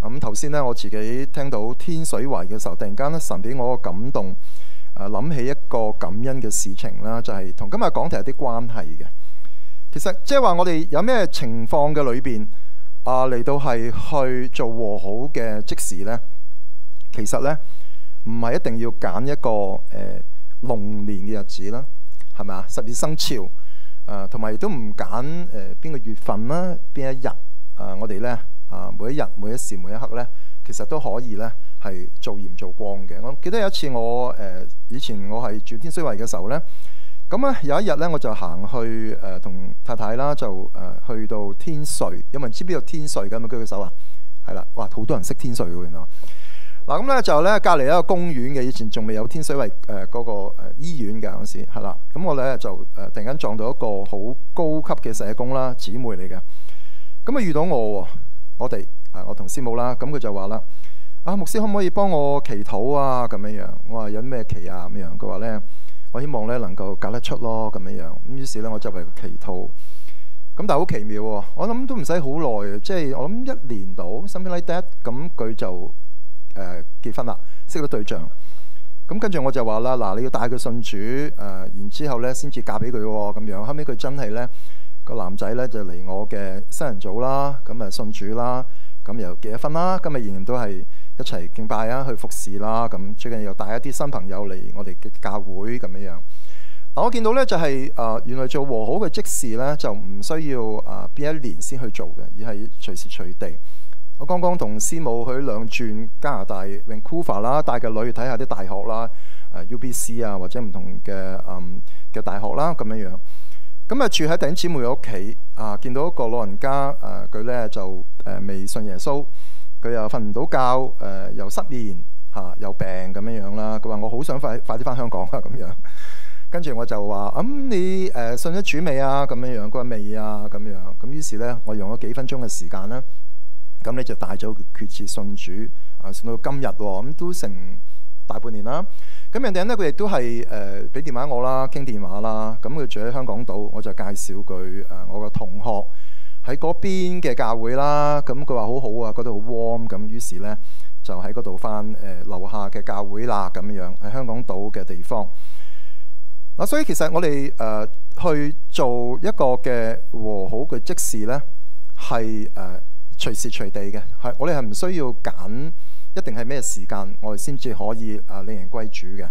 咁頭先咧，我自己聽到天水圍嘅時候，突然間咧，神俾我個感動，諗起一個感恩嘅事情啦，就係同今日講題有啲關係嘅。其實即係話我哋有咩情況嘅裏邊嚟到係去做和好嘅即時呢？其實呢，唔係一定要揀一個龍年嘅日子啦，係咪啊？12生肖同埋亦都唔揀邊個月份啦，邊一日我哋呢，每一日每一時每一刻呢，其實都可以呢係做鹽做光嘅。我記得有一次我以前我係住天水圍嘅時候呢。咁咧有一日咧，我就行去同太太啦，就去到天瑞。有冇人知邊度天瑞嘅？咪舉個手啊！係啦，哇，好多人識天瑞嘅原來。嗱咁咧就咧隔離一個公園嘅，以前仲未有天水圍嗰個醫院嘅嗰時係啦。咁我咧就突然間撞到一個好高級嘅社工啦，姊妹嚟嘅。咁啊遇到我同師母啦，咁佢就話啦：牧師可唔可以幫我祈禱啊？咁樣樣，我話有咩祈啊？咁樣佢話咧。我希望咧能夠搞得出咯，咁樣樣咁，於是咧我就為佢祈禱。咁但係好奇妙喎，我諗都唔使好耐，即係我諗1年到，something like that，咁佢就結婚啦，識咗對象。咁跟住我就話啦，嗱，你要帶佢信主，然之後咧先至嫁俾佢喎，咁樣。後尾佢真係咧個男仔咧就嚟我嘅新人組啦，咁啊信主啦，咁又結咗婚啦，今日仍然都係一齊敬拜啊，去服侍啦，咁最近又帶一啲新朋友嚟我哋嘅教會咁樣樣。我見到咧就係原來做和好嘅即時咧就唔需要邊一年先去做嘅，而係隨時隨地。我剛剛同師母去2轉加拿大 Vancouver 啦，帶個女去睇下啲大學啦，UBC 啊或者唔同嘅大學啦咁樣樣。咁啊住喺弟兄姊妹嘅屋企見到一個老人家佢咧就未信耶穌。佢又瞓唔到覺，又失眠又病咁樣樣啦。佢話我好想快啲翻香港啊咁樣。跟住我就話你信咗主未啊？咁樣樣，佢話未啊咁樣。咁於是咧，我用咗幾分鐘嘅時間啦。咁你就帶咗佢決志信主信到今日喎。咁都成大半年啦。咁人哋咧佢亦都係俾電話我啦，傾電話啦。咁佢住喺香港島，我就介紹佢我個同學。喺嗰邊嘅教會啦，咁佢話好好啊，覺得好 warm， 咁於是呢，就喺嗰度返樓下嘅教會啦，咁樣喺香港島嘅地方。所以其實我哋去做一個嘅和好嘅即時呢，係隨時隨地嘅，係我哋係唔需要揀一定係咩時間，我哋先至可以領人歸主嘅。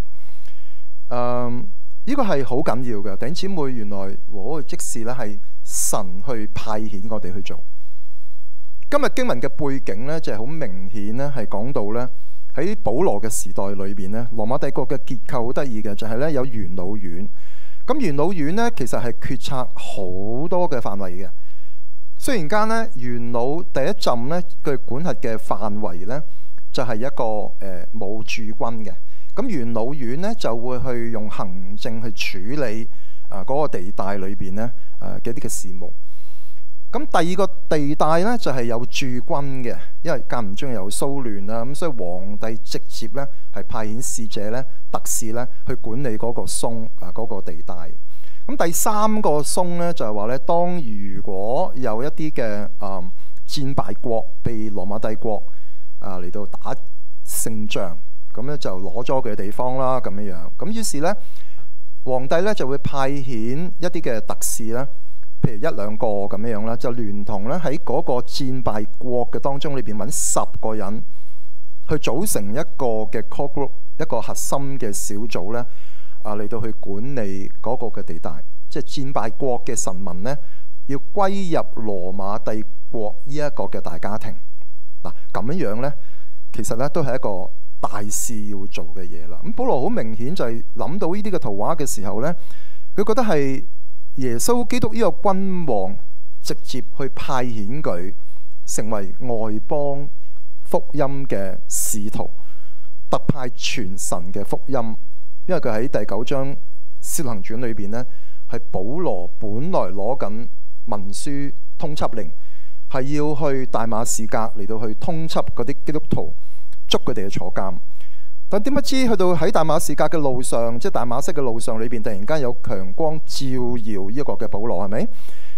呢個係好緊要嘅，弟兄姊妹，原來和好嘅即時呢係神去派遣我哋去做。今日經文嘅背景呢，就係好明顯呢，係講到呢，喺保羅嘅時代裏邊呢，羅馬帝國嘅結構好得意嘅，就係呢有元老院。咁元老院呢，其實係決策好多嘅範圍嘅。雖然間呢，元老第一陣呢，佢管轄嘅範圍呢，就係一個冇駐軍嘅。咁元老院呢，就會去用行政去處理嗰個地帶裏邊呢嘅一啲嘅事務。咁第二個地帶呢，就係有駐軍嘅，因為間唔中有騷亂啦，咁所以皇帝直接呢係派遣使者呢、特使呢去管理嗰個松嗰個地帶。咁第三個松呢，就係話呢，當如果有一啲嘅戰敗國被羅馬帝國嚟到打勝仗。咁咧就攞咗佢嘅地方啦，咁樣樣。咁於是咧，皇帝咧就會派遣一啲嘅特使啦，譬如1、2個咁樣樣啦，就聯同咧喺嗰個戰敗國嘅當中裏邊揾10個人，去組成一個嘅 core group， 一個核心嘅小組咧，嚟到去管理嗰個嘅地帶，即係戰敗國嘅臣民咧，要歸入羅馬帝國呢一個嘅大家庭。嗱，咁樣樣咧，其實咧都係一個大事要做嘅嘢啦。咁保羅好明顯就係諗到呢啲嘅圖畫嘅時候呢，佢覺得係耶穌基督呢個君王直接去派遣佢成為外邦福音嘅使徒，特派傳神嘅福音。因為佢喺第9章使徒行傳裏邊呢，係保羅本來攞緊文書通緝令，係要去大馬士革嚟到去通緝嗰啲基督徒，捉佢哋去坐監。但點不知去到喺大馬士革嘅路上，即係大馬色嘅路上裏邊，突然間有強光照耀呢一個嘅保羅，係咪？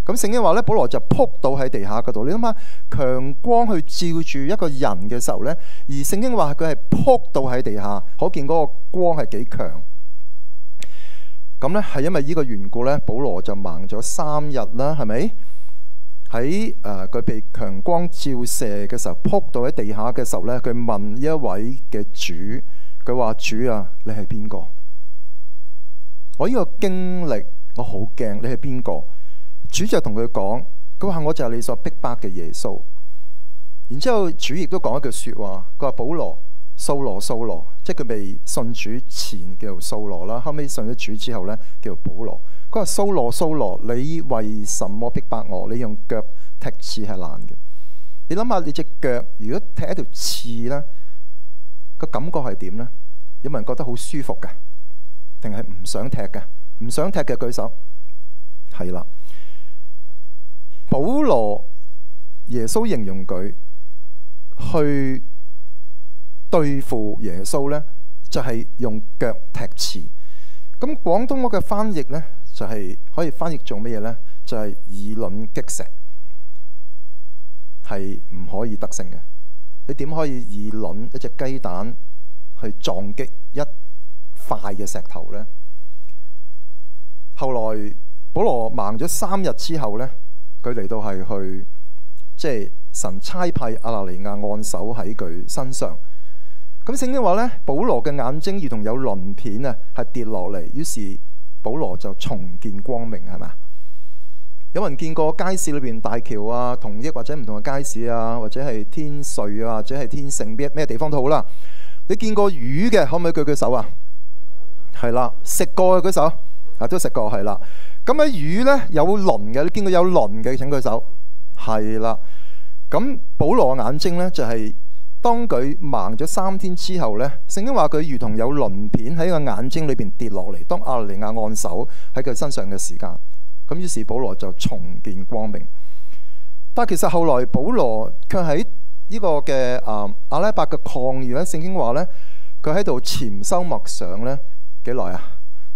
咁聖經話咧，保羅就仆倒喺地下嗰度。你諗下，強光去照住一個人嘅時候咧，而聖經話佢係仆倒喺地下，可見嗰個光係幾強。咁咧係因為呢個緣故咧，保羅就盲咗3日啦，係咪？喺佢被強光照射嘅時候，仆倒喺地下嘅時候咧，佢問呢一位嘅主，佢話：主啊，你係邊個？我呢個經歷，我好驚，你係邊個？主就同佢講，佢話：我就係你所逼迫嘅耶穌。然之後主亦都講一句說話，佢話：保羅，掃羅，掃羅，即係佢未信主前叫做掃羅啦，後尾信咗主之後呢，叫做保羅。佢話：掃羅，掃羅，你為什麼逼迫我？你用腳踢刺係難嘅。你諗下，你隻腳如果踢一條刺呢，個感覺係點呢？有冇人覺得好舒服嘅？定係唔想踢嘅？唔想踢嘅舉手。係啦。保羅耶穌形容佢去對付耶穌呢，就係用腳踢刺。咁廣東話嘅翻譯呢，就係可以翻譯做咩嘢呢？就係以卵擊石，係唔可以得勝嘅。你點可以以卵一隻雞蛋去撞擊一塊嘅石頭呢？後來保羅盲咗3日之後呢，佢嚟到係去，即係神差派亞拿尼亞按手喺佢身上。咁聖經話呢，保羅嘅眼睛如同有鱗片啊，係跌落嚟，於是保羅就重見光明，係咪？有人見過街市裏邊大橋啊、同益或者唔同嘅街市啊，或者係天瑞啊，或者係天盛咩地方都好啦。你見過魚嘅，可唔可以舉舉手啊？係啦，食過嘅舉手啊，都食過，係啦。咁喺魚呢，有鱗嘅，你見過有鱗嘅請舉手。係啦。咁保羅嘅眼睛呢，就係當佢盲咗3天之後呢，聖經話佢如同有鱗片喺個眼睛裏邊跌落嚟，當亞拿尼亞按手喺佢身上嘅時間，咁於是保羅就重見光明。但係其實後來保羅卻喺呢個嘅阿拉伯嘅曠野咧，聖經話呢，佢喺度潛修默想呢幾耐啊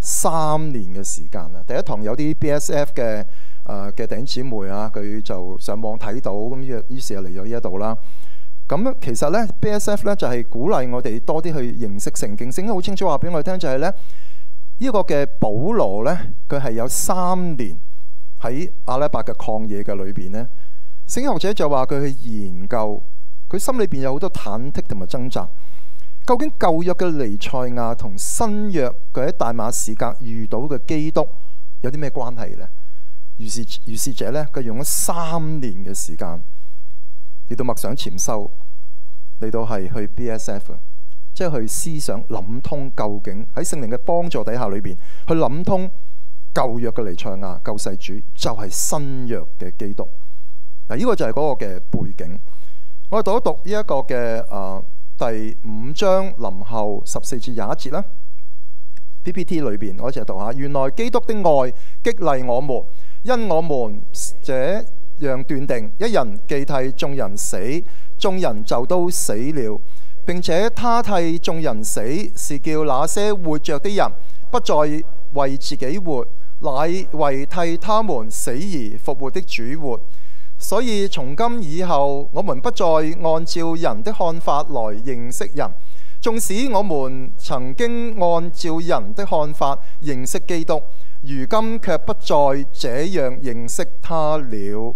？3年嘅時間啊！第一堂有啲 BSF 嘅弟兄姊妹啊，佢就上網睇到，咁於是就嚟咗呢一度啦。咁其實呢 BSF 呢就係鼓勵我哋多啲去認識聖經。聖經好清楚話俾我哋聽，就係呢個嘅保羅呢，佢係有3年喺阿拉伯嘅曠野嘅裏邊呢。聖經學者就話佢去研究，佢心裏邊有好多忐忑同埋掙扎。究竟舊約嘅彌賽亞同新約佢喺大馬士革遇到嘅基督有啲咩關係呢？如是者呢，佢用咗3年嘅時間嚟到默想潛修，嚟到係去 BSF， 即係去思想諗通究竟喺聖靈嘅幫助底下裏邊去諗通舊約嘅彌賽亞救世主就係新約嘅基督。嗱，呢個就係嗰個嘅背景。我哋讀一讀呢一個嘅第5章臨後14至21節啦。PPT 裏邊我一齊讀下。原來基督的愛激勵我們，因我們這樣斷定：一人既替眾人死，眾人就都死了，並且他替眾人死，是叫那些活着的人不再為自己活，乃為替他們死而復活的主活。所以從今以後，我們不再按照人的看法來認識人。縱使我們曾經按照人的看法認識基督，如今卻不再這樣認識他了。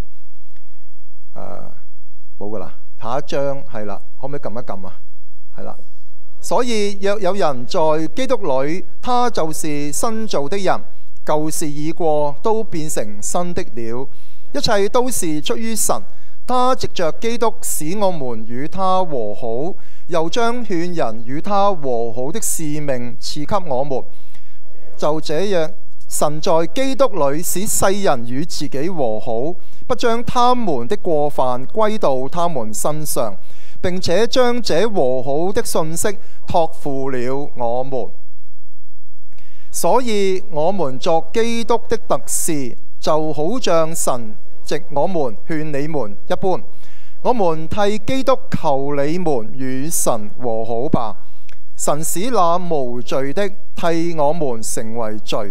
冇噶啦，下一章係啦，可唔可以撳一撳啊？係啦。所以若有人在基督裏，他就是新造的人，舊事已過，都變成新的了。一切都是出於神，他藉着基督使我們與他和好，又將勸人與他和好的使命賜給我們。就這樣，神在基督裏使世人與自己和好，不將他們的過犯歸到他們身上，並且將這和好的信息託付了我們。所以我們作基督的特使，就好像神藉我們勸你們一般，我們替基督求你們與神和好吧。神使那無罪的替我們成為罪，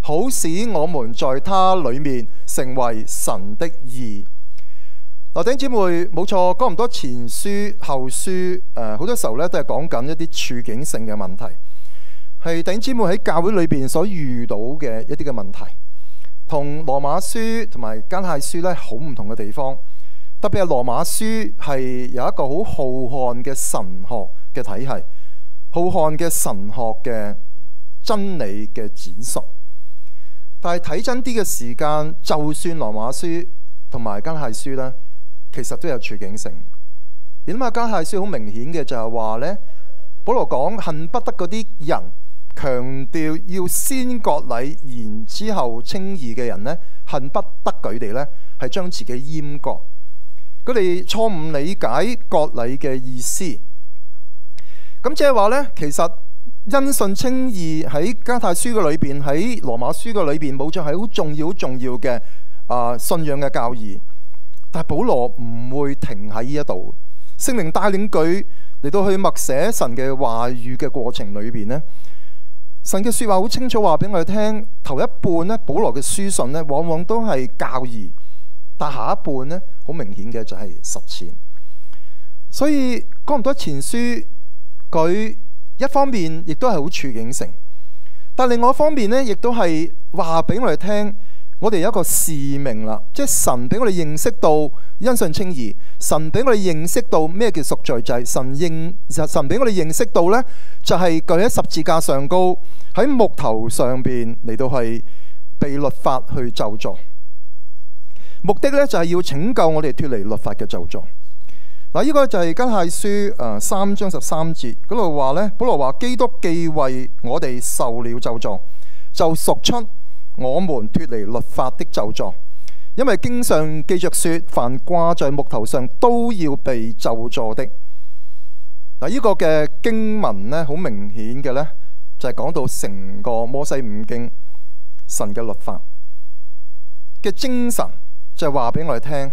好使我們在他裏面成為神的義。弟兄姊妹，冇錯，哥林多前書後書好多時候咧都係講緊一啲處境性嘅問題，係弟兄姊妹喺教會裏邊所遇到嘅一啲嘅問題，同羅馬書同埋加拉太書咧好唔同嘅地方。特別係羅馬書係有一個好浩瀚嘅神學嘅體系，浩瀚嘅神學嘅真理嘅展述。但係睇真啲嘅時間，就算羅馬書同埋加拉太書咧，其實都有處境性。點解加拉太書好明顯嘅就係話呢，保羅講恨不得嗰啲人，強調要先割禮，然之後稱義嘅人呢，恨不得佢哋呢係將自己閹割。佢哋錯誤理解割禮嘅意思。咁即係話呢，其實因信稱義喺加拉太書嘅裏邊，喺羅馬書嘅裏邊，冇錯係好重要、好重要嘅信仰嘅教義。但係保羅唔會停喺呢一度，聖靈帶領佢嚟到去默寫神嘅話語嘅過程裏邊呢，神嘅說話好清楚話俾我哋聽。頭一半呢，保羅嘅書信呢，往往都係教義，但下一半呢，好明顯嘅就係實踐。所以哥林多前書佢一方面亦都係好處境性，但另外一方面呢，亦都係話俾我哋聽。我哋有一個使命啦，即係神俾我哋認識到因信稱義，神俾我哋認識到咩叫贖罪祭，神俾我哋認識到呢，就係佢喺十字架上高，喺木頭上邊嚟到係被律法去咒詛，目的呢，就係要拯救我哋脫離律法嘅咒詛。嗱，呢個就係加拉太書3章13節嗰度話呢，保羅話基督既為我哋受了咒詛，就贖出我們脫離律法的咒詛，因為經上記着說，凡掛在木頭上都要被咒詛的。嗱，呢個嘅經文呢，好明顯嘅呢，就係講到成個摩西五經神嘅律法嘅精神，就係話俾我哋聽，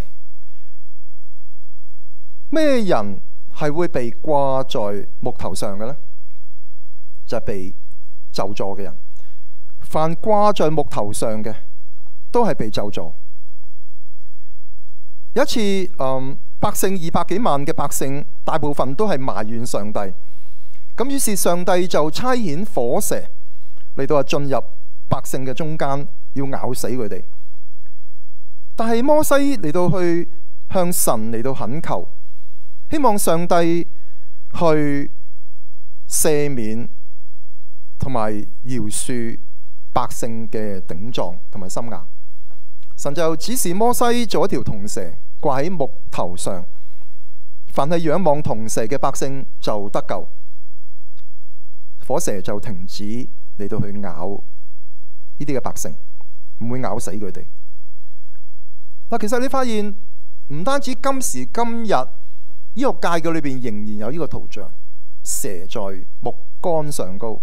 咩人係會被掛在木頭上嘅呢？就係被咒詛嘅人。凡掛在木頭上嘅，都係被咒詛。有一次，百姓200幾萬嘅百姓，大部分都係埋怨上帝。咁於是上帝就差遣火蛇嚟到進入百姓嘅中間，要咬死佢哋。但係摩西嚟到去向神嚟到懇求，希望上帝去赦免同埋饒恕百姓嘅頂撞同埋心硬。神就指示摩西做一條銅蛇掛喺木頭上，凡係仰望銅蛇嘅百姓就得救，火蛇就停止嚟到去咬呢啲嘅百姓，唔會咬死佢哋。嗱，其實你發現唔單止今時今日醫學界嘅裏邊仍然有呢個圖像，蛇在木杆上高。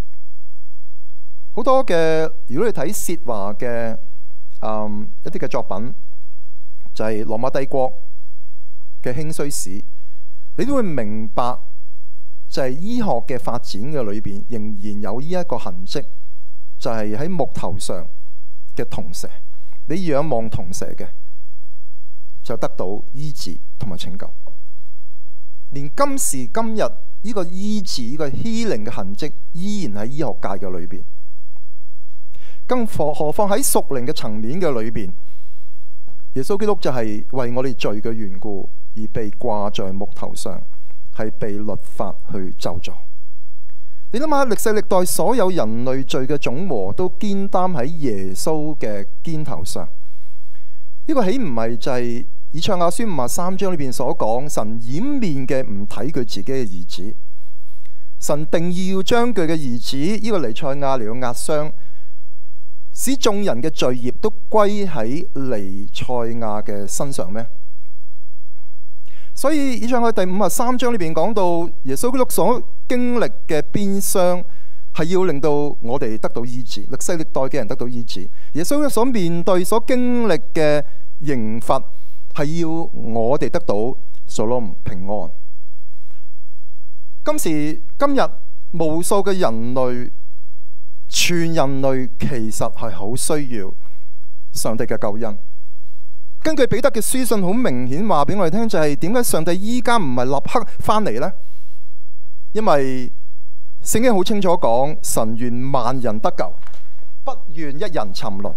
好多嘅，如果你睇薛華嘅一啲嘅作品，就係羅馬帝國嘅興衰史，你都會明白，就係醫學嘅發展嘅裏邊，仍然有呢一個痕跡，就係喺木頭上嘅銅蛇。你仰望銅蛇嘅，就得到醫治同埋拯救。連今時今日呢個醫治、呢個 healing 嘅痕跡，依然喺醫學界嘅裏邊。更何況喺屬靈嘅層面嘅裏邊，耶穌基督就係為我哋罪嘅緣故而被掛在木頭上，係被律法去咒詛。你諗下，歷世歷代所有人類罪嘅總和都肩擔喺耶穌嘅肩頭上。呢個豈唔係就係以賽亞書53章裏邊所講，神掩面嘅唔睇佢自己嘅兒子，神定意要將佢嘅兒子呢個彌賽亞嚟到壓傷，使眾人嘅罪孽都歸喺彌賽亞嘅身上咩？所以以賽亞第53章裏邊講到，耶穌基督所經歷嘅鞭傷係要令到我哋得到醫治，歷世歷代嘅人得到醫治。耶穌所面對、所經歷嘅刑罰係要我哋得到所羅門平安。今時今日，無數嘅人類全人類其實係好需要上帝嘅救恩。根據彼得嘅書信，好明顯話俾我哋聽，就係點解上帝依家唔係立刻翻嚟呢？因為聖經好清楚講，神願萬人得救，不願一人沉淪。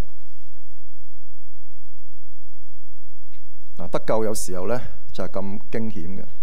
得救有時候呢，就係咁驚險嘅，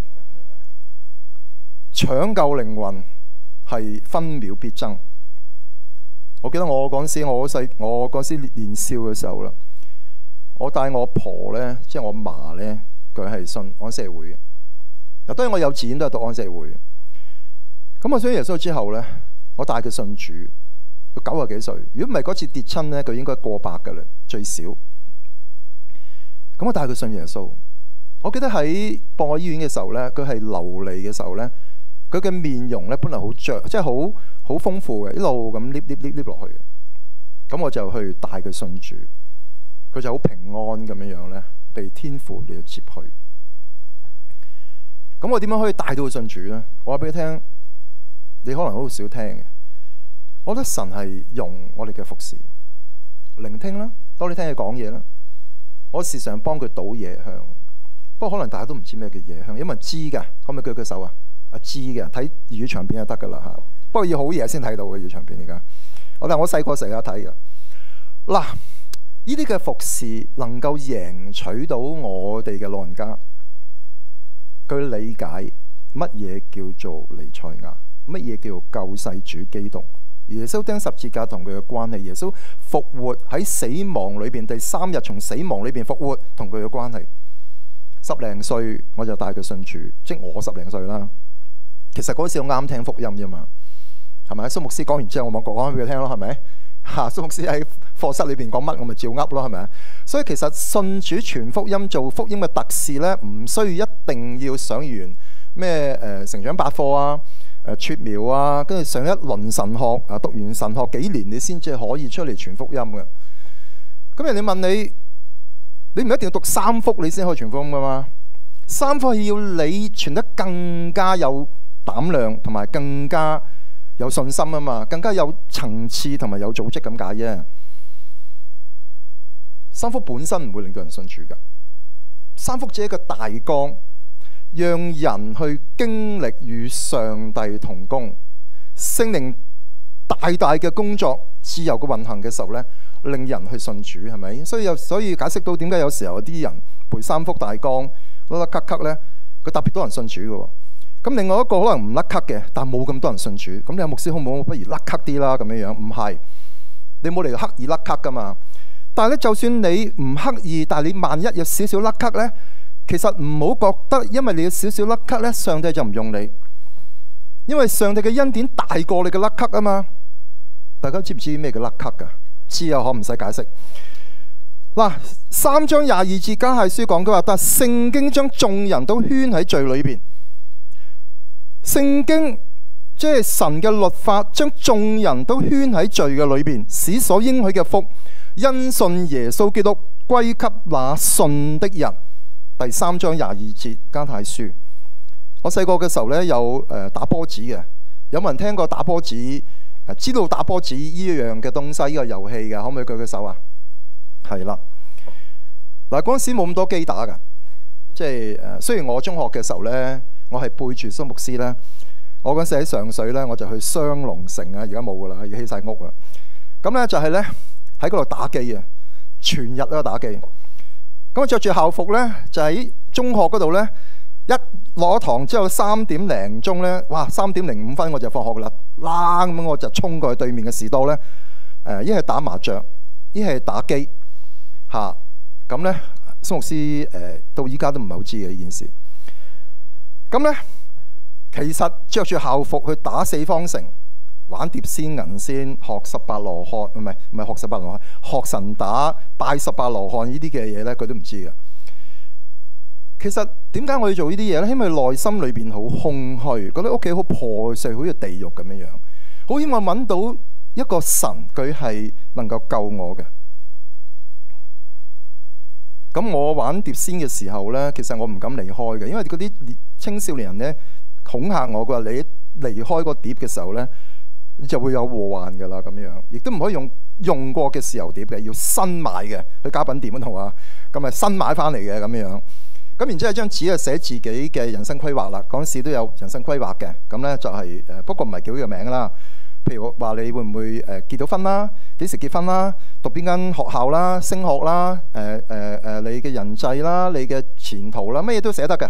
搶救靈魂係分秒必爭。我記得我嗰時年少嘅時候啦，我帶我婆呢，即係我嫲呢，佢係信安息會嘅。嗱，當然我幼稚園都係讀安息會嘅。咁我信耶穌之後呢，我帶佢信主，佢90幾歲。如果唔係嗰次跌親呢，佢應該過百㗎啦，最少。咁我帶佢信耶穌。我記得喺博愛醫院嘅時候呢，佢係流離嘅時候呢，佢嘅面容呢，本來好著，即係好豐富嘅，一路咁黏落去。咁我就去帶佢信主，佢就好平安咁樣呢，被天父嚟接去。咁我點樣可以帶到佢信主呢？我話俾佢聽，你可能好少聽嘅。我覺得神係用我哋嘅服侍，聆聽啦，當你聽佢講嘢啦。我時常幫佢倒夜香，不過可能大家都唔知咩叫夜香，因為知㗎，可唔可以舉舉手啊？知嘅，睇粵語長片就得㗎啦嚇。不過要好嘢先睇到嘅粵語長片而家。但係我細個成日睇嘅。嗱，呢啲嘅服侍能夠贏取到我哋嘅老人家，佢理解乜嘢叫做彌賽亞，乜嘢叫做救世主基督。耶穌釘十字架同佢嘅關係，耶穌復活喺死亡裏邊，第3日從死亡裏邊復活同佢嘅關係。10零歲我就帶佢信主，即係我10零歲啦。其實嗰時我啱聽福音啫嘛，係咪？蘇牧師講完之後，我咪講俾佢聽咯，係咪？蘇牧師喺課室裏邊講乜，我咪照噏咯，係咪？所以其實信主傳福音做福音嘅特事呢，唔需要一定要上完咩成長百課啊。撮苗啊，跟住上一輪神學啊，讀完神學幾年，你先至可以出嚟傳福音嘅。咁人哋問你，你唔一定要讀3福你先可以傳福音噶嘛？3福係要你傳得更加有膽量，同埋更加有信心啊嘛，更加有層次同埋有組織咁解啫。3福本身唔會令到人信主噶，3福只係一個大綱。讓人去經歷與上帝同工，聖靈大嘅工作，自由嘅運行嘅時候呢，令人去信主，係咪？所以解釋到點解有時候有啲人背3福大綱甩甩咳咳呢，佢特別多人信主嘅。咁另外一個可能唔甩咳嘅，但冇咁多人信主。咁你有牧師好唔好？不如甩咳啲啦，咁樣樣。唔係，你冇嚟刻意甩咳噶嘛。但係咧，就算你唔刻意，但係你萬一有少少甩咳呢。其實唔好覺得，因為你有少少甩咳呢，上帝就唔用你。因為上帝嘅恩典大過你嘅甩咳啊嘛。大家知唔知咩叫甩咳噶？知啊，可唔使解釋。嗱，3章22節加太書講佢話，但係聖經將眾人都圈喺罪裏邊。聖經即係神嘅律法，將眾人都圈喺罪嘅裏邊，使所應許嘅福因信耶穌基督歸給那信的人。第3章22節加太書。我細個嘅時候呢，有打波子嘅，有冇人聽過打波子？知道打波子呢樣嘅東西，呢個遊戲嘅，可唔可以舉舉手啊？係啦，嗱，嗰陣時冇咁多機打噶，即係雖然我中學嘅時候呢，我係背住蘇牧師呢。我嗰陣時喺上水呢，我就去雙龍城啊，而家冇噶啦，要起晒屋啊。咁呢，就係呢，喺嗰度打機啊，全日都打機。咁我着住校服呢，就喺中學嗰度呢，一落咗堂之後3點零鐘呢，哇，3點05分我就放學噶啦，咁我就衝過去對面嘅士多呢，一係打麻雀，一係打機嚇。咁呢，蘇牧師到依家都唔係好知嘅呢件事。咁呢，其實着住校服去打4方城，玩碟仙銀仙，學18羅漢，唔係學18羅漢，學神打，拜18羅漢呢啲嘅嘢呢，佢都唔知嘅。其實點解我要做呢啲嘢呢？因為內心裏邊好空虛，覺得屋企好破碎，好似地獄咁樣樣，好希望揾到一個神，佢係能夠救我嘅。咁我玩碟仙嘅時候呢，其實我唔敢離開嘅，因為嗰啲青少年人呢，恐嚇我，佢話你離開個碟嘅時候呢， 你就會有禍患㗎啦。咁樣亦都唔可以用過嘅豉油碟嘅，要新買嘅，去家品店嗰度啊，咁咪新買翻嚟嘅咁樣。咁然之後張紙啊寫自己嘅人生規劃啦，嗰陣時都有人生規劃嘅。咁咧就係不過唔係叫呢個名啦。譬如話你會唔會結到婚啦？幾時結婚啦？讀邊間學校啦？升學啦？你嘅人際啦？你嘅前途啦？乜嘢都寫得嘅。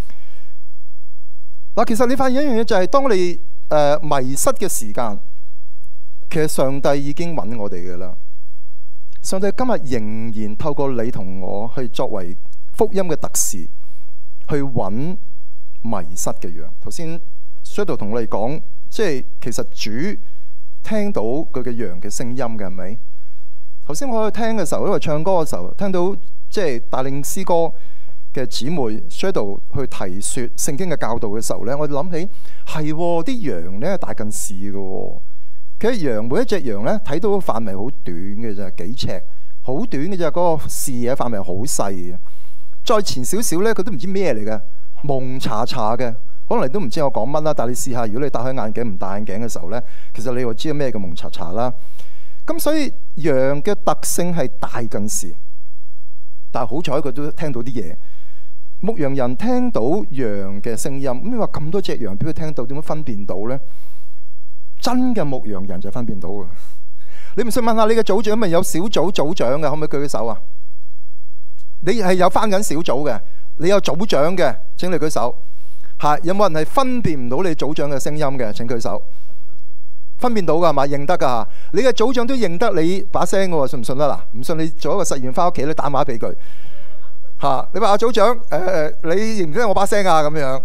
嗱，其實你發現一樣嘢就係，當你迷失嘅時間，其實上帝已經揾我哋嘅啦。上帝今日仍然透過你同我去作為福音嘅特使，去揾迷失嘅羊。頭先 Shadow 同我哋講。即係其實主聽到佢嘅羊嘅聲音嘅，係咪？頭先我去聽嘅時候，因為唱歌嘅時候，聽到即係帶領詩歌嘅姊妹 Shadow 去提說聖經嘅教導嘅時候咧，我就諗起係啲羊咧大近視嘅。其實羊每一隻羊咧睇到嘅範圍好短嘅啫，幾尺，好短嘅啫，嗰個視野範圍好細嘅。再前少少咧，佢都唔知咩嚟嘅，蒙查查嘅。可能你都唔知我講乜啦，但係你試下，如果你戴開眼鏡唔戴眼鏡嘅時候呢，其實你會知道咩叫蒙查查啦。咁所以羊嘅特性係大近視，但係好彩佢都聽到啲嘢。牧羊人聽到羊嘅聲音，咁你話咁多隻羊俾佢聽到，點樣分辨到呢？真嘅牧羊人就分辨到嘅。你唔信問下你嘅組長，咪有小組組長嘅，可唔可以舉舉手啊？你係有翻緊小組嘅，你有組長嘅，請你舉手。有冇人係分辨唔到你組長嘅聲音嘅？請舉手。分辨到㗎係嘛？認得㗎。你嘅組長都認得你把聲嘅喎，信唔信啊？嗱，唔信你做一個實驗，翻屋企咧打電話俾佢。你話阿組長，你認唔認得我把聲啊？咁樣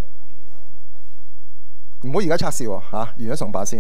唔好而家測試喎。完咗崇拜先。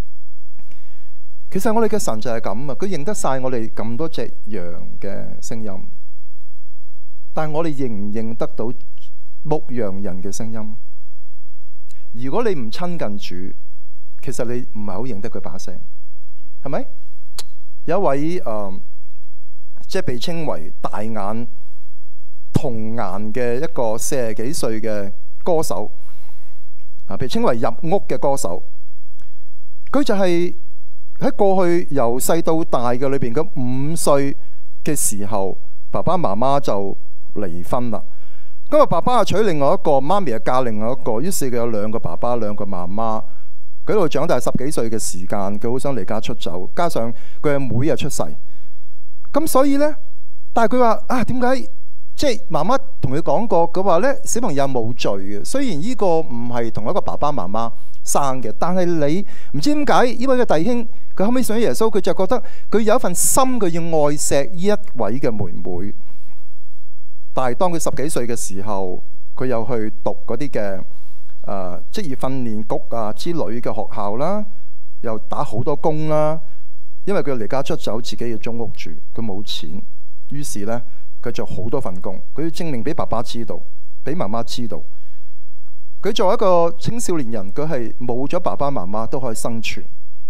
其實我哋嘅神就係咁啊，佢認得晒我哋咁多隻羊嘅聲音，但係我哋認唔認得到牧羊人嘅聲音？如果你唔親近主，其實你唔係好認得佢把聲，係咪？有一位即係被稱為大眼童顏嘅一個40幾歲嘅歌手，被稱為入屋嘅歌手。佢就係喺過去由細到大嘅裏邊嘅5歲嘅時候，爸爸媽媽就離婚啦。今日爸爸娶另外一個，媽咪又嫁另外一個，於是佢有2個爸爸2個媽媽。佢喺度長大10幾歲嘅時間，佢好想離家出走，加上佢嘅妹又出世，咁所以呢，但係佢話點解即係媽媽同佢講過，佢話呢，小朋友冇罪嘅，雖然呢個唔係同一個爸爸媽媽生嘅，但係你唔知點解呢位嘅弟兄，佢後尾信咗耶穌，佢就覺得佢有一份心，佢要愛錫呢一位嘅妹妹。但係當佢10幾歲嘅時候，佢又去讀嗰啲嘅職業訓練局啊之類嘅學校啦，又打好多工啦。因為佢離家出走，自己要租屋住，佢冇錢，於是呢，佢做好多份工，佢要證明俾爸爸知道，俾媽媽知道。佢作為一個青少年人，佢係冇咗爸爸媽媽都可以生存。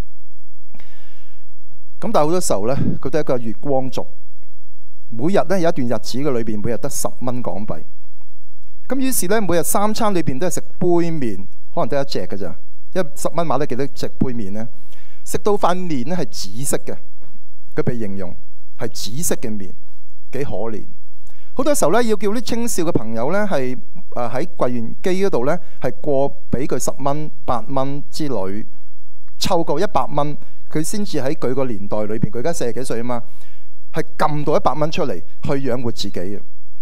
咁但係好多時候呢，佢都係一個月光族。每日咧有一段日子嘅裏邊，每日得10蚊港幣。咁於是咧，每日3餐裏邊都係食杯麵，可能得1隻嘅咋。因為10蚊買得幾多隻杯麵呢？食到塊麵咧係紫色嘅，佢被形容係紫色嘅麵，幾可憐。好多時候咧，要叫啲青少嘅朋友咧係喺櫃員機嗰度咧係過俾佢10蚊、8蚊之類，湊夠100蚊，佢先至喺佢個年代裏邊，佢而家40幾歲啊嘛。係撳到100蚊出嚟去養活自己嘅。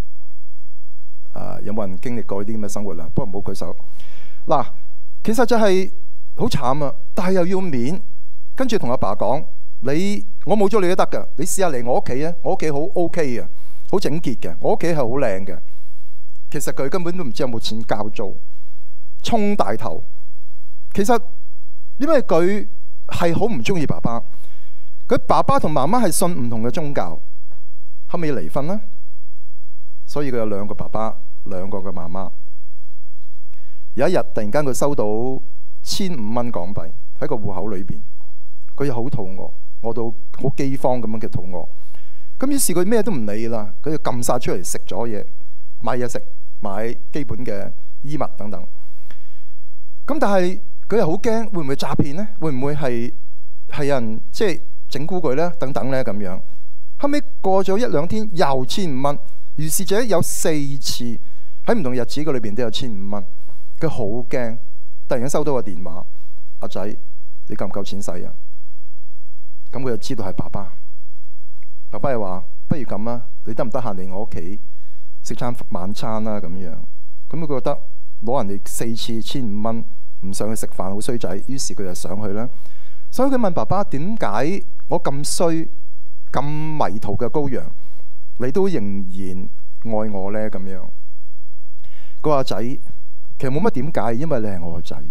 有冇人經歷過呢啲咁嘅生活啦？不過唔好舉手。嗱，其實就係好慘啊！但係又要面，跟住同阿爸講：我冇咗你都得㗎。你試下嚟我屋企啊！我屋企好 OK 嘅，好整潔嘅，我屋企係好靚嘅。其實佢根本都唔知有冇錢交租，衝大頭。其實因為佢係好唔中意爸爸。佢爸爸同媽媽係信唔同嘅宗教，後尾離婚啦，所以佢有2個爸爸，2個嘅媽媽。有一日突然間佢收到1500蚊港幣喺個戶口裏邊，佢又好肚餓，餓到好饑荒咁樣嘅肚餓。咁於是佢咩都唔理啦，佢就撳晒出嚟食咗嘢，買嘢食，買基本嘅衣物等等。咁但係佢又好驚，會唔會詐騙呢？會唔會係人即係整蠱佢呢？等等呢咁樣。後尾過咗1、2天，又1500蚊。如是者有4次喺唔同日子嘅裏邊都有1500蚊。佢好驚，突然間收到個電話：阿仔，你夠唔夠錢使啊？咁佢就知道係爸爸。爸爸又話：不如咁啊，你得唔得閒嚟我屋企食餐晚餐啦？咁樣。咁佢覺得攞人哋4次1500蚊，唔上去食飯好衰仔。於是佢就上去啦。所以佢問爸爸：點解我咁衰、咁迷途嘅羔羊，你都仍然愛我呢？咁樣。佢話：仔，其實冇乜點解，因為你係我個仔。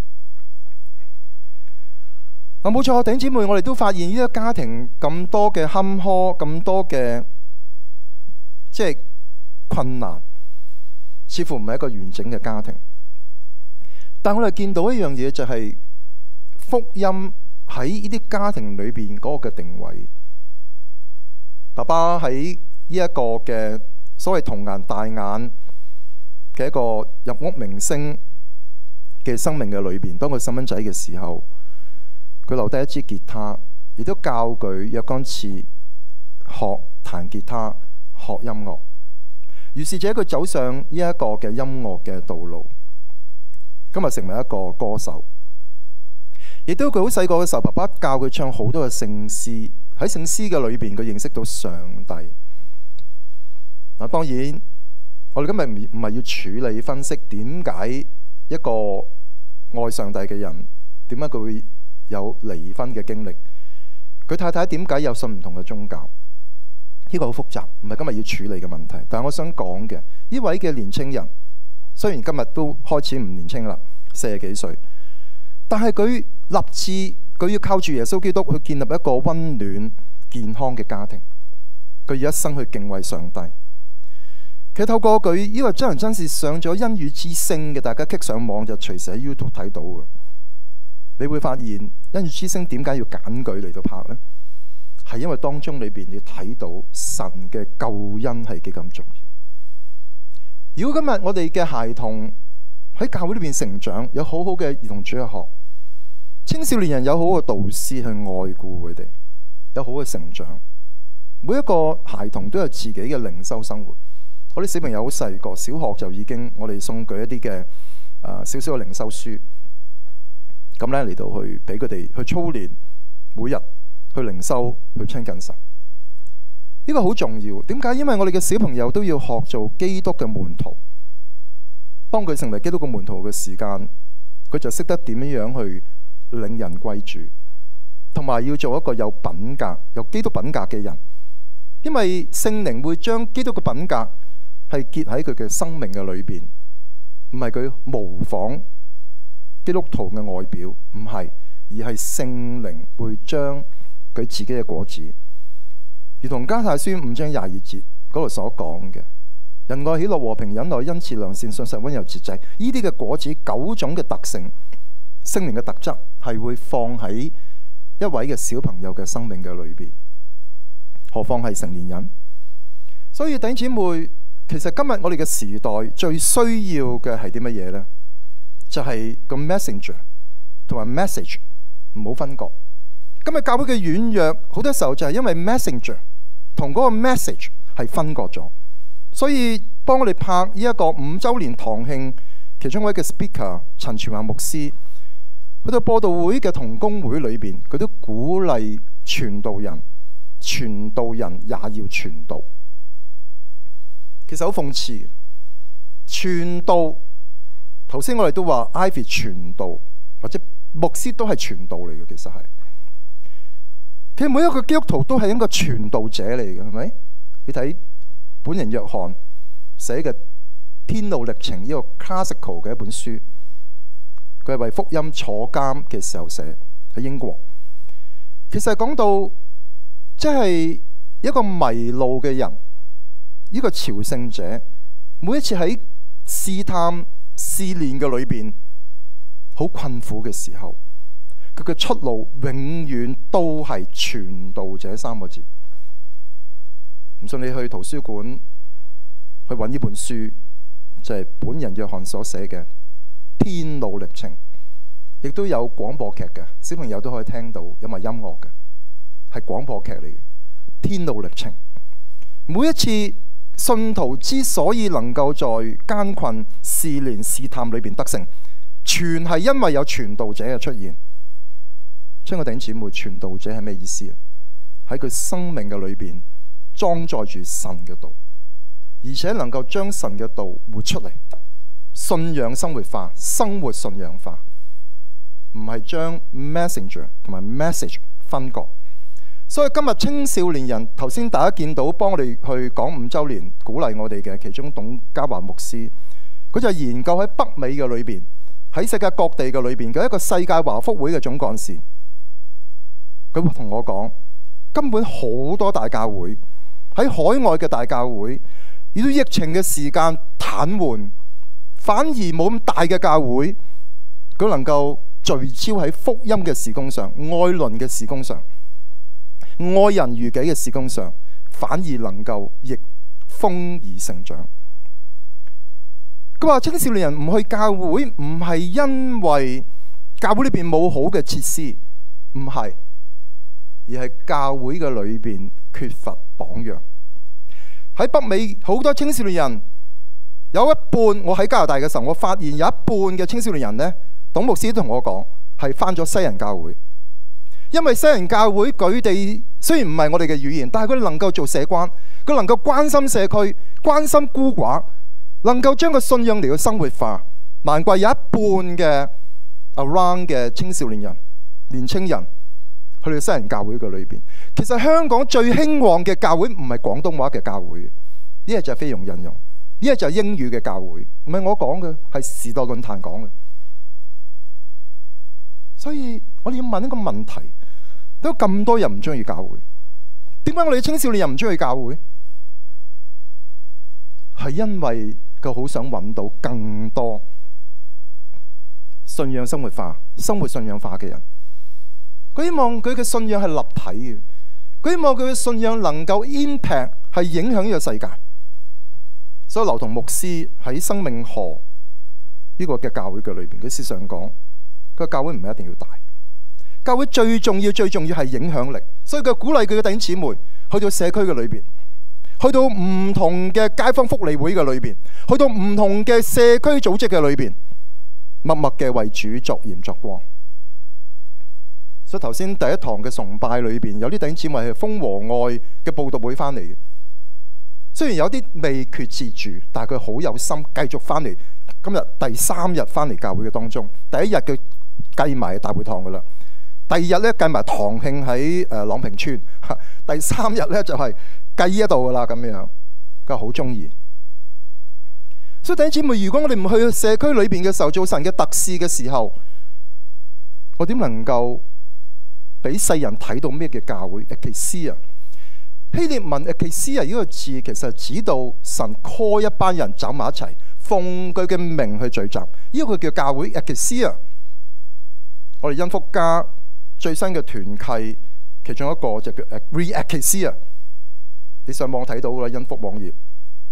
冇錯，弟兄姊妹，我哋都發現呢個家庭咁多嘅坎坷，咁多嘅即係困難，似乎唔係一個完整嘅家庭。但我哋見到一樣嘢，就係福音喺呢啲家庭裏邊嗰個嘅定位。爸爸喺呢一個嘅所謂童顏大眼嘅一個入屋明星嘅生命嘅裏邊，當佢細蚊仔嘅時候，佢留低一支吉他，亦都教佢若干次學彈吉他、學音樂。於是者佢走上呢一個嘅音樂嘅道路，今日成為一個歌手。亦都佢好細個嘅時候，爸爸教佢唱好多嘅聖詩。喺聖詩嘅裏邊，佢認識到上帝。嗱，當然我哋今日唔係要處理分析點解一個愛上帝嘅人，點解佢會有離婚嘅經歷？佢太太點解有信唔同嘅宗教？呢個好複雜，唔係今日要處理嘅問題。但係我想講嘅呢位嘅年青人，雖然今日都開始唔年青啦，40幾歲，但係佢立志，佢要靠住耶穌基督去建立一個溫暖健康嘅家庭。佢要一生去敬畏上帝。其實透過佢呢個真人真事上咗恩語之聲嘅，大家擊上網就隨時喺 YouTube 睇到嘅。你會發現恩語之聲點解要揀佢嚟到拍呢？係因為當中裏邊你睇到神嘅救恩係幾咁重要。如果今日我哋嘅孩童喺教會裏邊成長，有好好嘅兒童主日學，青少年人有好嘅導師去愛顧佢哋，有好嘅成長。每一個孩童都有自己嘅靈修生活。我啲小朋友好細個，小學就已經我哋送佢一啲嘅少少嘅靈修書，咁咧嚟到去俾佢哋去操練，每日去靈修，去親近神。呢個好重要。點解？因為我哋嘅小朋友都要學做基督嘅門徒。當佢成為基督嘅門徒嘅時間，佢就識得點樣去領人歸主，同埋要做一個有品格、有基督品格嘅人。因為聖靈會將基督嘅品格係結喺佢嘅生命嘅裏邊，唔係佢模仿基督徒嘅外表，唔係，而係聖靈會將佢自己嘅果子，如同加太書5章22節嗰度所講嘅，仁愛、喜樂、和平、忍耐、恩慈、良善、信實、溫柔、節制，呢啲嘅果子9種嘅特性，聖靈嘅特質係會放喺一位嘅小朋友嘅生命嘅裏邊，何況係成年人。所以弟兄姊妹，其實今日我哋嘅時代最需要嘅係啲乜嘢呢？就係個 messenger 同埋 message 唔好分割。今日教會嘅軟弱，好多時候就係因為 messenger 同嗰個 message 係分割咗。所以幫我哋拍呢一個5週年堂慶，其中一位嘅 speaker 陳傳華牧師去到播道會嘅同工會裏邊，佢都鼓勵傳道人，傳道人也要傳道。其實好諷刺，傳道頭先我哋都話 Ivy 傳道或者牧師都係傳道嚟嘅，其實係佢每一個基督徒都係一個傳道者嚟嘅，係咪？你睇本人約翰寫嘅《天路歷程》呢個 classical 嘅一本書，佢係為福音坐監嘅時候寫，喺英國。其實係講到即係一個迷路嘅人。呢個朝聖者每一次喺試探試煉嘅裏邊好困苦嘅時候，佢嘅出路永遠都係傳道者3個字。唔信你去圖書館去揾呢本書，就係本人約翰所寫嘅《天路歷程》， 亦都有廣播劇嘅，小朋友都可以聽到，有埋音樂嘅，係廣播劇嚟嘅。天路歷程，每一次信徒之所以能夠在艱困、試煉、試探裏邊得勝，全係因為有傳道者嘅出現。親愛的弟兄姊妹，傳道者係咩意思啊？喺佢生命嘅裏邊裝載住神嘅道，而且能夠將神嘅道活出嚟，信仰生活化，生活信仰化，唔係將 messenger 同埋 message 分割。所以今日青少年人，頭先大家見到幫我哋去講5週年，鼓勵我哋嘅其中董家華牧師，佢就研究喺北美嘅裏邊，喺世界各地嘅裏邊嘅一個世界華福會嘅總幹事，佢會同我講，根本好多大教會喺海外嘅大教會，遇到疫情嘅時間癱瘓，反而冇咁大嘅教會，佢能夠聚焦喺福音嘅事工上、愛鄰嘅事工上、愛人如己嘅事工上，反而能夠逆風而成長。佢話青少年人唔去教會，唔係因為教會裏邊冇好嘅設施，唔係，而係教會嘅裏邊缺乏榜樣。喺北美好多青少年人，有一半，我喺加拿大嘅時候，我發現有一半嘅青少年人呢，董牧師都同我講係返咗西人教會。因為西人教會佢哋雖然唔係我哋嘅語言，但係佢哋能夠做社關，佢能夠關心社區、關心孤寡，能夠將個信仰嚟到生活化。難怪有一半嘅 around 嘅青少年人、年青人去到西人教會嘅裏邊。其實香港最興旺嘅教會唔係廣東話嘅教會，呢係就係菲傭印傭，呢係就係英語嘅教會，唔係我講嘅，係時代論壇講嘅。所以我哋要問一個問題。都咁多人唔中意教會，點解我哋青少年人唔中意教會？係因為佢好想揾到更多信仰生活化、生活信仰化嘅人。佢希望佢嘅信仰係立體嘅，佢希望佢嘅信仰能夠 impact 係影響呢個世界。所以劉同牧師喺生命河呢個嘅教會嘅裏邊，佢時常講，佢教會唔係一定要大。教會最重要係影響力，所以佢鼓勵佢嘅弟兄姊妹去到社區嘅裏邊，去到唔同嘅街坊福利會嘅裏邊，去到唔同嘅社區組織嘅裏邊，默默嘅為主作鹽作光。所以頭先第一堂嘅崇拜裏邊，有啲弟兄姊妹係風和愛嘅佈道會翻嚟嘅，雖然有啲未決志住，但係佢好有心繼續翻嚟。今日第3日翻嚟教會嘅當中，第一日佢計埋大會堂噶啦。第2日咧計埋堂慶喺朗屏村，第3日咧就係計呢一度噶啦咁樣，佢好中意。所以弟兄姊妹，如果我哋唔去社區裏邊嘅時候做神嘅特事嘅時候，我點能夠俾世人睇到咩嘅教會？Ekklesia，希臘文 Ekklesia呢個字其實指到神 call 一班人走埋一齊，奉佢嘅名去聚集，呢個叫教會 Ekklesia。我哋恩福家最新嘅團契，其中一個就叫 Re-Ekklesia， 你上網睇到啦，恩福網頁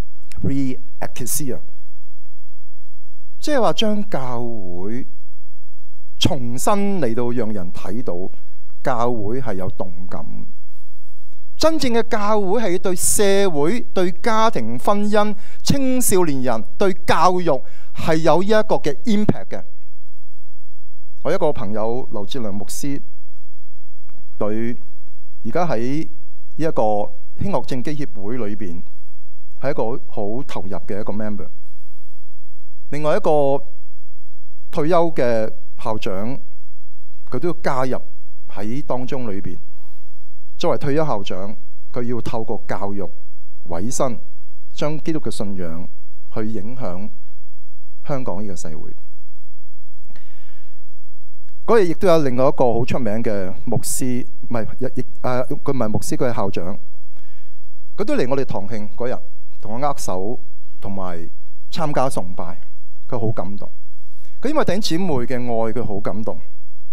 Re-Ekklesia， 即係話將教會重新嚟到讓人睇到教會係有動感。真正嘅教會係對社會、對家庭、婚姻、青少年人、對教育係有呢一個嘅 impact 嘅。我一個朋友劉志良牧師，佢而家喺呢一個興樂正基協會裏邊係一個好投入嘅一個 member。另外一個退休嘅校長，佢都要加入喺當中裏邊。作為退休校長，佢要透過教育委身，將基督嘅信仰去影響香港呢個社會。嗰日亦都有另外一個好出名嘅牧師，唔係佢唔係牧師，佢係校長。佢都嚟我哋堂慶嗰日，同我握手，同埋參加崇拜。佢好感動。佢因為弟兄姊妹嘅愛，佢好感動。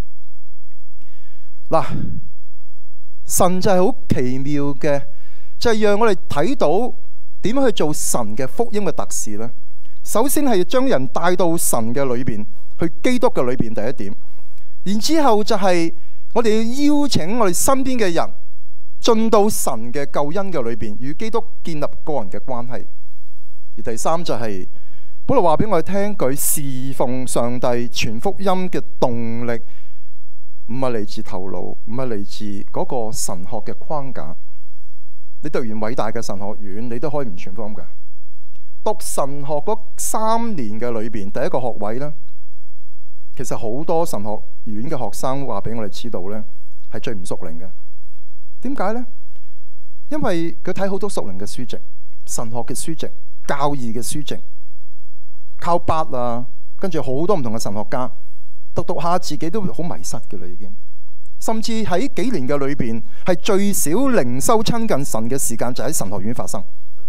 嗱，神就係好奇妙嘅，就係讓我哋睇到點樣去做神嘅福音嘅特事呢。首先係將人帶到神嘅裏邊，去基督嘅裏邊。第一點， 然之後就係我哋要邀請我哋身邊嘅人進到神嘅救恩嘅裏邊，與基督建立個人嘅關係。而第三就係保羅話俾我哋聽，佢侍奉上帝傳福音嘅動力唔係嚟自頭腦，唔係嚟自嗰個神學嘅框架。你讀完偉大嘅神學院，你都可以唔傳福音噶。讀神學嗰3年嘅裏邊，第一個學位呢，其實好多神學院嘅學生話俾我哋知道呢，係最唔屬靈嘅。點解呢？因為佢睇好多屬靈嘅書籍、神學嘅書籍、教義嘅書籍，靠八啊，跟住好多唔同嘅神學家讀下，自己都好迷失嘅啦，已經。甚至喺幾年嘅裏邊，係最少靈修親近神嘅時間就喺神學院發生。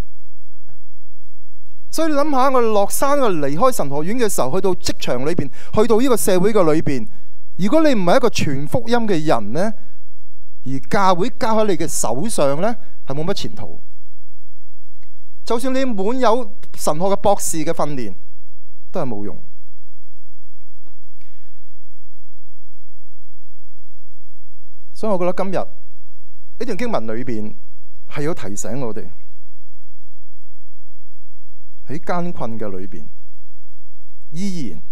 所以你諗下，我哋落山，我哋離開神學院嘅時候，去到職場裏邊，去到呢個社會嘅裏邊，如果你唔係一個傳福音嘅人呢，而教會交喺你嘅手上呢，係冇乜前途。就算你滿有神學嘅博士嘅訓練，都係冇用。所以我覺得今日呢段經文裏邊係要提醒我哋，喺艱困嘅裏邊，依然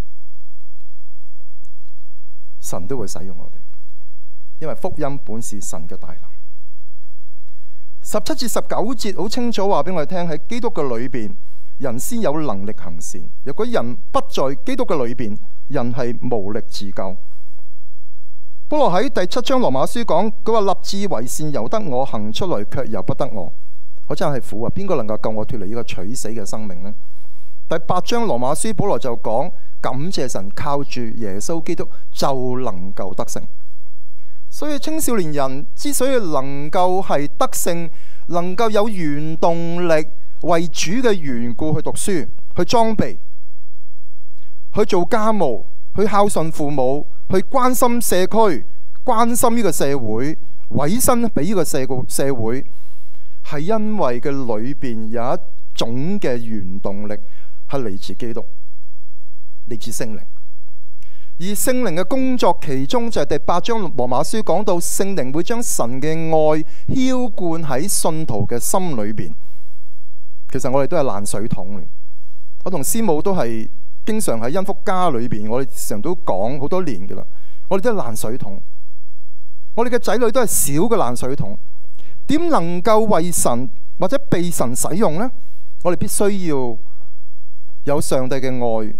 神都會使用我哋，因為福音本是神嘅大能。17至19節好清楚話俾我哋聽，喺基督嘅裏邊，人先有能力行善。如果人不在基督嘅裏邊，人係無力自救。保羅喺第7章羅馬書講，佢話立志為善由得我，行出來卻由不得我。我真係苦啊！邊個能夠救我脫離呢個取死嘅生命呢？第8章羅馬書保羅就講，感謝神，靠住耶穌基督就能夠得勝。所以青少年人之所以能夠係得勝，能夠有原動力為主嘅緣故去讀書、去裝備、去做家務、去孝順父母、去關心社區、關心呢個社會、委身俾呢個社會，係因為佢裏邊有一種嘅原動力係嚟自基督，嚟自聖靈。而聖靈嘅工作其中就係第8章羅馬書講到，聖靈會將神嘅愛澆灌喺信徒嘅心裏邊。其實我哋都係爛水桶嚟，我同師母都係經常喺恩福家裏邊，我哋成日都講好多年噶啦，我哋都係爛水桶，我哋嘅仔女都係小嘅爛水桶。點能夠為神或者被神使用呢？我哋必須要有上帝嘅愛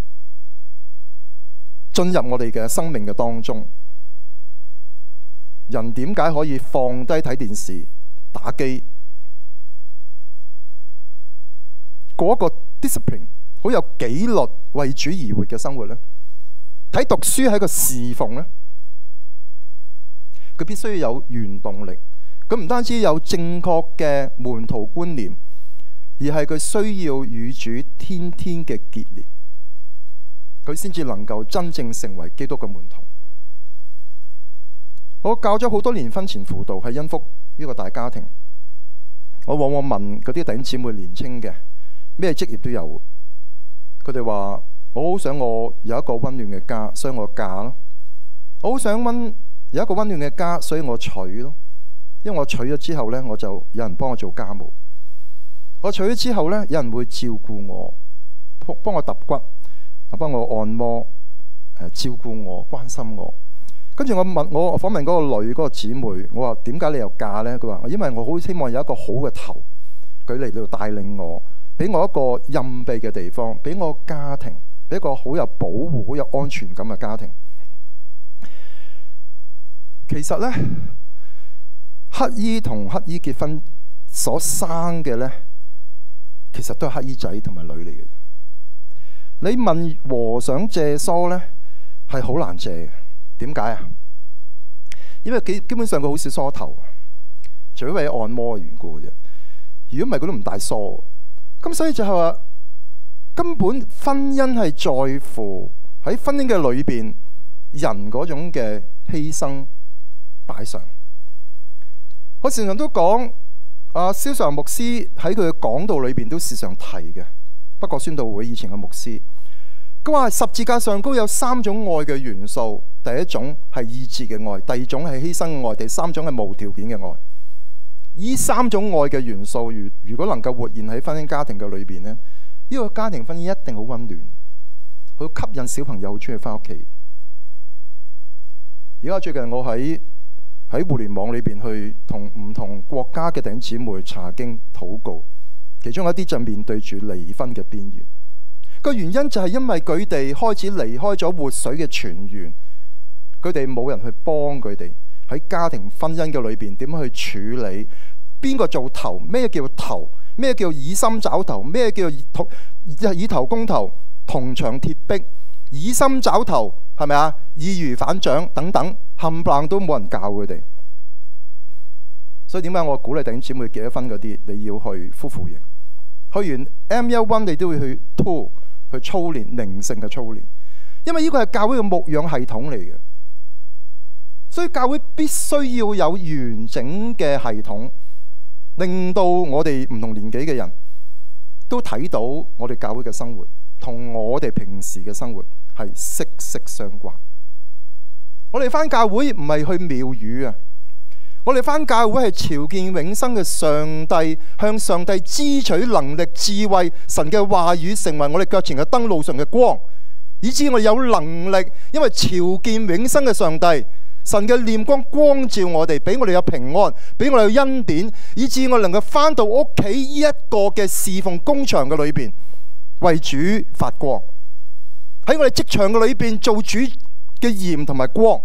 進入我哋嘅生命嘅當中。人點解可以放低睇電視、打機，過一個 discipline 好有紀律、為主而活嘅生活呢？睇讀書係一個侍奉呢？佢必須要有原動力。佢唔單止有正確嘅門徒觀念，而係佢需要與主天天嘅結連，佢先至能夠真正成為基督嘅門徒。我教咗好多年婚前輔導喺恩福呢個大家庭，我往往問嗰啲弟兄姊妹年青嘅，咩職業都有，佢哋話我好想我有一個溫暖嘅家，所以我嫁咯。我好想有一個溫暖嘅家，所以我娶咯。因為我娶咗之後呢，我就有人幫我做家務。我娶咗之後呢，有人會照顧我，幫我揼骨，幫我按摩，照顧我，關心我。跟住我訪問嗰個女嗰個姊妹，我話點解你又嫁呢？佢話因為我好希望有一個好嘅頭，佢嚟到帶領我，俾我一個隱蔽嘅地方，俾我家庭，俾一個好有保護、好有安全感嘅家庭。其實呢，乞衣同乞衣結婚所生嘅呢，其實都係乞衣仔同埋女嚟嘅。你問和尚借梳呢，係好難借嘅。點解啊？因為基本上佢好少梳頭，除咗為按摩嘅緣故嘅啫。如果唔係，佢都唔帶梳。咁所以就係話，根本婚姻係在乎喺婚姻嘅裏邊人嗰種嘅犧牲擺上。我時常都講，蕭常牧師喺佢嘅講道裏邊都時常提嘅。北角宣道會以前嘅牧師， 佢話十字架上高有3種愛嘅元素，第一種係意志嘅愛，第二種係犧牲嘅愛，第三種係無條件嘅愛。呢3種愛嘅元素，如果能夠活現喺婚姻家庭嘅裏邊呢，呢個家庭婚姻一定好溫暖，好吸引小朋友好中意翻屋企。而家最近我喺互聯網裏邊去同唔同國家嘅弟兄姊妹查經禱告，其中一啲就面對住離婚嘅邊緣。個原因就係因為佢哋開始離開咗活水嘅泉源，佢哋冇人去幫佢哋喺家庭婚姻嘅裏邊點樣去處理，邊個做頭，咩叫頭，咩叫以心找頭，咩叫以頭攻頭，銅牆鐵壁，以心找頭係咪啊？易如反掌等等，冚唪唥都冇人教佢哋。所以點解我鼓勵弟兄姊妹結咗婚嗰啲，你要去夫婦營，去完 M11 你都會去 2去操練靈性嘅操練，因為呢個係教會嘅牧養系統嚟嘅，所以教會必須要有完整嘅系統，令到我哋唔同年紀嘅人都睇到我哋教會嘅生活同我哋平時嘅生活係息息相關。我哋返教會唔係去廟宇啊，我哋返教會係朝見永生嘅上帝，向上帝支取能力、智慧，神嘅話語成為我哋腳前嘅燈，路上嘅光，以致我哋有能力，因為朝見永生嘅上帝，神嘅臉光光照我哋，俾我哋有平安，俾我哋有恩典，以致我哋能夠返到屋企呢一個嘅侍奉工場嘅裏邊，為主發光。喺我哋職場嘅裏邊做主嘅鹽同埋光。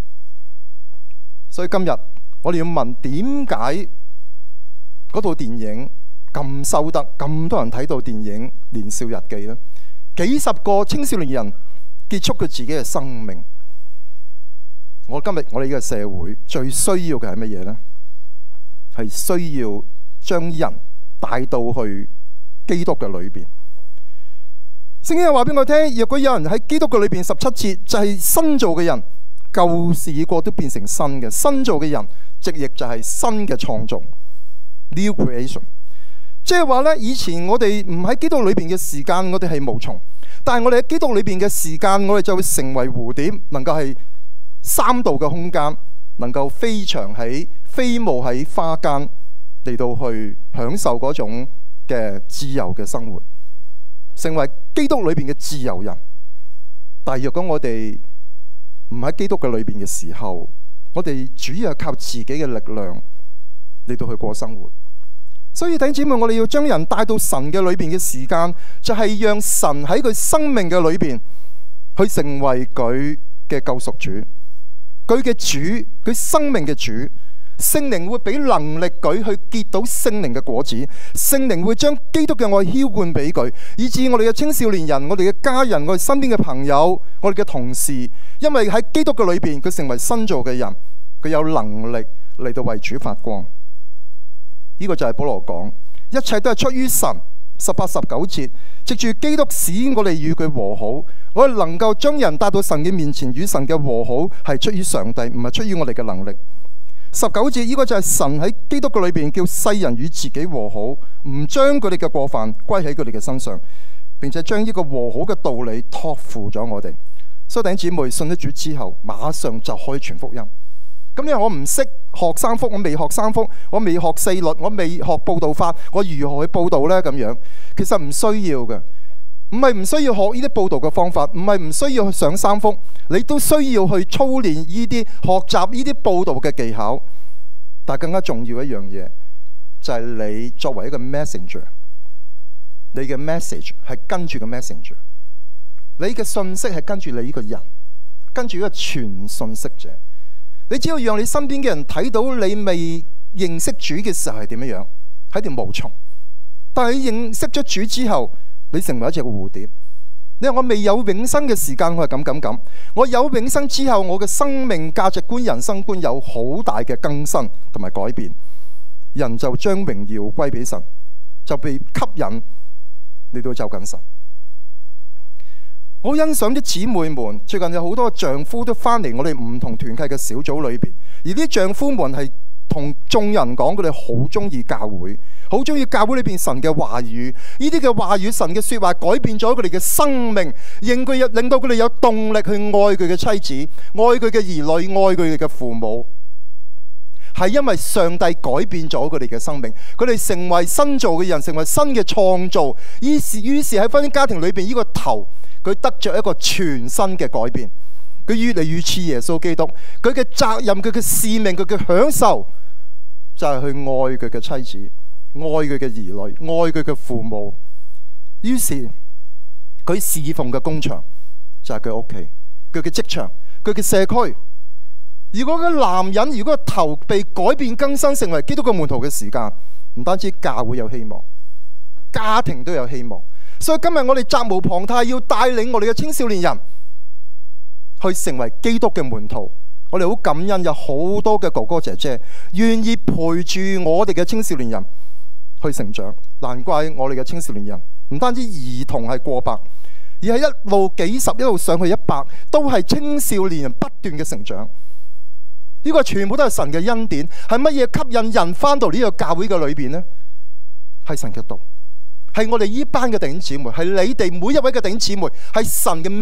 所以今日我哋要問，點解嗰套電影咁收得，咁多人睇到電影《年少日記》呢？幾十個青少年人結束佢自己嘅生命。今日我哋呢個社會最需要嘅係乜嘢呢？係需要將人帶到去基督嘅裏邊。聖經又話俾我聽，若果有人喺基督嘅裏邊，17節就係新造嘅人，舊事已過都變成新嘅。新造嘅人，直譯就係新嘅創造 （New Creation）。即係話呢，以前我哋唔喺基督裏邊嘅時間，我哋係毛蟲；但係我哋喺基督裏邊嘅時間，我哋就會成為蝴蝶，能夠係3度嘅空間，能夠飛翔喺飛舞喺花間，嚟到去享受嗰種嘅自由嘅生活。成為基督裏邊嘅自由人，但係若果我哋唔喺基督嘅裏邊嘅時候，我哋主要係靠自己嘅力量嚟到去過生活。所以弟兄姊妹，我哋要將人帶到神嘅裏邊嘅時間，就係讓神喺佢生命嘅裏邊去成為佢嘅救贖主，佢嘅主，佢生命嘅主。聖靈會俾能力佢去結到聖靈嘅果子，聖靈會將基督嘅愛澆灌俾佢，以致我哋嘅青少年人、我哋嘅家人、我哋身邊嘅朋友、我哋嘅同事，因為喺基督嘅裏邊，佢成為新造嘅人，佢有能力嚟到為主發光。呢個就係保羅講，一切都係出於神。18、19節，藉住基督使我哋與佢和好，我哋能夠將人帶到神嘅面前，與神嘅和好係出於上帝，唔係出於我哋嘅能力。19節，呢個就係神喺基督嘅裏邊叫世人與自己和好，唔將佢哋嘅過犯歸喺佢哋嘅身上，並且將呢個和好嘅道理託付咗我哋。所以弟兄姊妹，信咗主之後，馬上就可以傳福音。咁因為我唔識學三福，我未學三福，我未學四律，我未學佈道法，我如何去佈道呢？咁樣其實唔需要嘅。唔係唔需要學呢啲佈道嘅方法，唔係唔需要去上三福，你都需要去操練呢啲學習呢啲佈道嘅技巧。但更加重要一樣嘢，就係你作為一個 messenger， 你嘅 message 係跟住個 messenger， 你嘅信息係跟住你呢個人，跟住一個傳信息者。你只要讓你身邊嘅人睇到你未認識主嘅時候係點樣，係條毛蟲。但係你認識咗主之後，你成為一隻蝴蝶。你話我未有永生嘅時間，我係咁。我有永生之後，我嘅生命價值觀、人生觀有好大嘅更新同埋改變。人就將榮耀歸俾神，就被吸引嚟到就近神。我好欣賞啲姊妹們，最近有好多丈夫都翻嚟我哋唔同團契嘅小組裏邊，而啲丈夫們係同眾人講，佢哋好中意教會，好中意教會裏邊神嘅話語。呢啲嘅話語、神嘅說話改變咗佢哋嘅生命，令到佢哋有動力去愛佢嘅妻子、愛佢嘅兒女、愛佢哋嘅父母。係因為上帝改變咗佢哋嘅生命，佢哋成為新造嘅人，成為新嘅創造。於是喺婚姻家庭裏邊，呢個頭佢得着一個全新嘅改變，佢越嚟越似耶穌基督。佢嘅責任、佢嘅使命、佢嘅享受就係去愛佢嘅妻子、愛佢嘅兒女、愛佢嘅父母。於是佢侍奉嘅工場就係佢屋企、佢嘅職場、佢嘅社區。如果個男人，如果個頭被改變更新，成為基督嘅門徒嘅時間，唔單止教會有希望，家庭都有希望。所以今日我哋責無旁貸，要帶領我哋嘅青少年人去成為基督嘅門徒。我哋好感恩，有好多嘅哥哥姐姐願意陪住我哋嘅青少年人去成長。難怪我哋嘅青少年人唔單止兒童係過百，而係一路幾十一路上去100，都係青少年人不斷嘅成長。呢個全部都係神嘅恩典。係乜嘢吸引人翻到呢個教會嘅裏邊呢？係神嘅道，係我哋呢班嘅弟兄姊妹，係你哋每一位嘅弟兄姊妹，係神嘅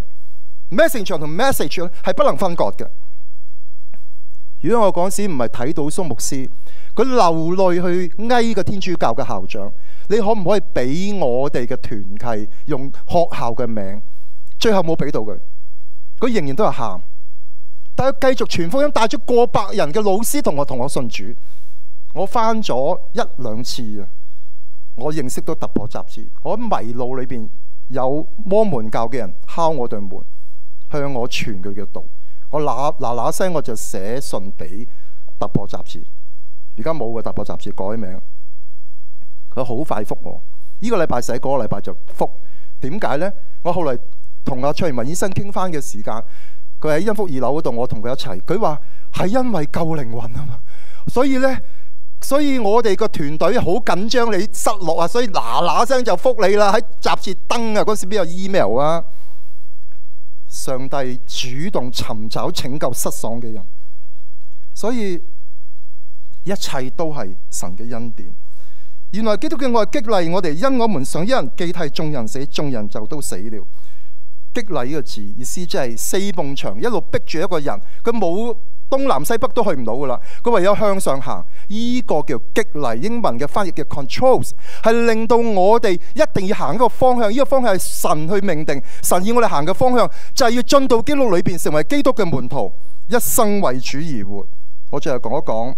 messenger 同 message 咧係不能分割嘅。如果我嗰時唔係睇到蘇牧師佢流淚去哀個天主教嘅校長，你可唔可以俾我哋嘅團契用學校嘅名？最後冇俾到佢，佢仍然都係喊。但係繼續傳福音，帶咗過百人嘅老師同我信主。我翻咗1-2次啊，我認識到突破雜誌。我喺迷路裏邊有摩門教嘅人敲我對門，向我傳佢嘅道。我嗱聲我就寫信俾突破雜誌。而家冇嘅突破雜誌改名，佢好快覆我。呢個禮拜寫，嗰個禮拜就覆。點解呢？我後來同阿蔡元文醫生傾翻嘅時間。佢喺恩福2樓嗰度，我同佢一齊。佢話係因為救靈魂啊嘛，所以我哋個團隊好緊張你失落啊，所以嗱聲就覆你啦。喺雜誌登啊，嗰時邊有 email 啊？上帝主動尋找拯救失喪嘅人，所以一切都係神嘅恩典。原來基督嘅愛激勵我哋，因我們想一人既替眾人死，眾人就都死了。激勵呢個字意思即係4埲牆一路逼住一個人，佢冇東南西北都去唔到噶啦，佢唯有向上行。呢個叫激勵，英文嘅翻譯嘅 controls， 係令到我哋一定要行一個方向。呢個方向係神去命定，神要我哋行嘅方向就係要進到基督裏邊，成為基督嘅門徒，一生為主而活。我最後講一講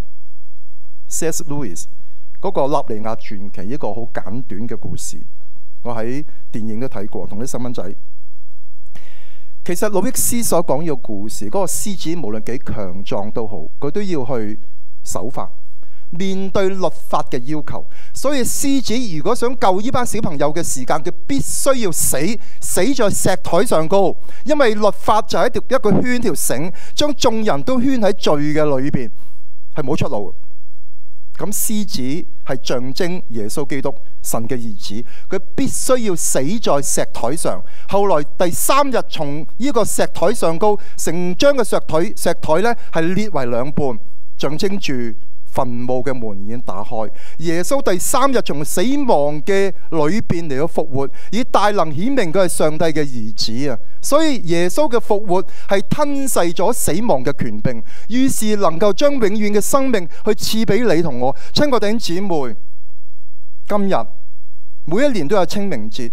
C.S. Lewis 嗰個納尼亞傳奇，一個好簡短嘅故事。我喺電影都睇過，同啲細蚊仔。其實魯益斯所講呢個故事，嗰個獅子無論幾強壯都好，佢都要去守法，面對律法嘅要求。所以獅子如果想救呢班小朋友嘅時間，佢必須要死在石台上高，因為律法就係一個圈條繩，將眾人都圈喺罪嘅裏邊，係冇出路。咁獅子係象徵耶穌基督，神嘅兒子，佢必須要死在石台上。後來第3日從呢個石台上高，成張嘅石台呢係裂為2半，象徵住墳墓嘅門已經打開。耶穌第3日從死亡嘅裏邊嚟到復活，以大能顯明佢係上帝嘅兒子啊！所以耶穌嘅復活係吞噬咗死亡嘅權柄，於是能夠將永遠嘅生命去賜俾你同我。親愛弟兄姊妹，今日每一年都有清明節，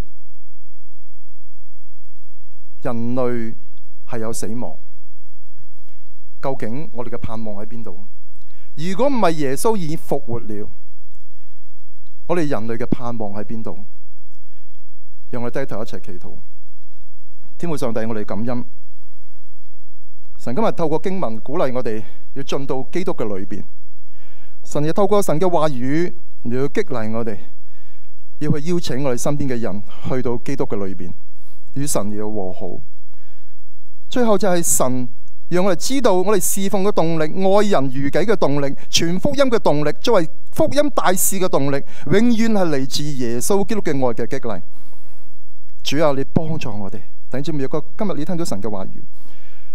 人類係有死亡，究竟我哋嘅盼望喺邊度？如果唔係耶穌已經復活了，我哋人類嘅盼望喺邊度？讓我哋低頭一齊祈禱。天父上帝，我哋感恩神今日透過經文鼓勵我哋要進到基督嘅裏邊。神亦透過神嘅話語嚟要激勵我哋，要去邀請我哋身邊嘅人去到基督嘅裏邊，與神要和好。最後就係神讓我哋知道，我哋侍奉嘅動力、愛人如己嘅動力、傳福音嘅動力、作為福音大使嘅動力，永遠係嚟自耶穌基督嘅愛嘅激勵。主啊，你幫助我哋。弟兄姊妹，今日你聽到神嘅話語，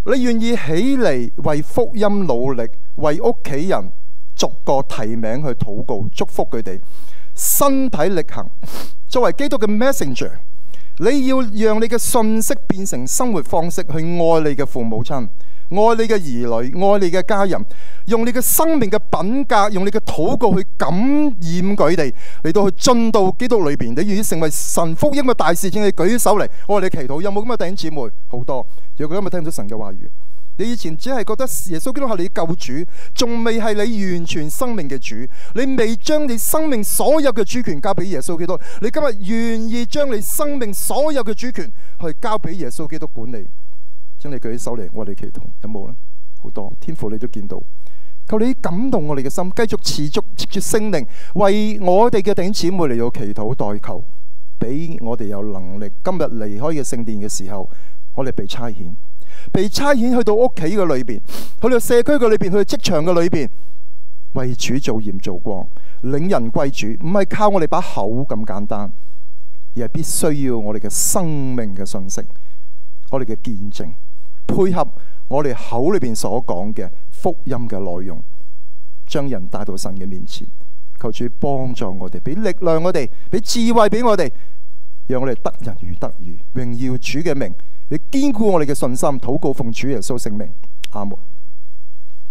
你願意起嚟為福音努力，為屋企人逐個提名去禱告，祝福佢哋，身體力行，作為基督嘅 messenger， 你要讓你嘅信息變成生活方式，去愛你嘅父母親，愛你嘅兒女，愛你嘅家人，用你嘅生命嘅品格，用你嘅禱告去感染佢哋，嚟到去進到基督裏邊。你願意成為神福音嘅大使，請你舉起手嚟，我為你祈禱。有冇咁嘅弟兄姊妹？好多。如果今日聽到神嘅話語，你以前只係覺得耶穌基督係你救主，仲未係你完全生命嘅主，你未將你生命所有嘅主權交俾耶穌基督。你今日願意將你生命所有嘅主權去交俾耶穌基督管理，請你舉起手嚟，我哋祈禱。有冇呢？好多。天父你都見到，求你感動我哋嘅心，繼續持續藉住聖靈為我哋嘅弟兄姊妹嚟到祈禱代求，俾我哋有能力今日離開嘅聖殿嘅時候，我哋被差遣去到屋企嘅裏邊，去到社區嘅裏邊，去到職場嘅裏邊，為主做鹽做光，領人歸主，唔係靠我哋把口咁簡單，而係必須要我哋嘅生命嘅信息，我哋嘅見證，配合我哋口裏邊所講嘅福音嘅內容，將人帶到神嘅面前。求主幫助我哋，俾力量我哋，俾智慧俾我哋，讓我哋得人如得魚，榮耀主嘅名。你堅固我哋嘅信心，禱告奉主耶穌聖名，阿門。